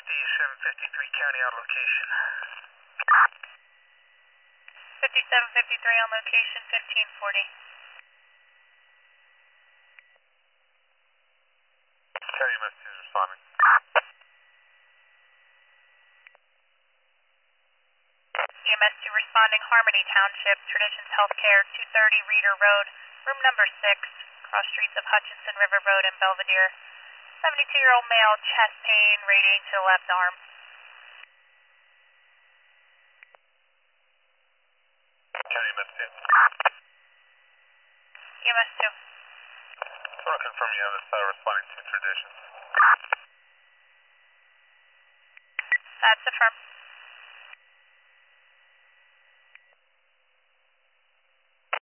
5753 County on location. 5753 on location, 1540. County EMS is responding. EMS 2 responding, Harmony Township, Traditions Healthcare, 230 Reeder Road, room number 6, cross streets of Hutchinson River Road and Belvedere. 72-year-old male, chest pain, radiating to the left arm. County EMS 2. EMS 2. Just want to confirm you have this responding to Traditions. That's affirmed.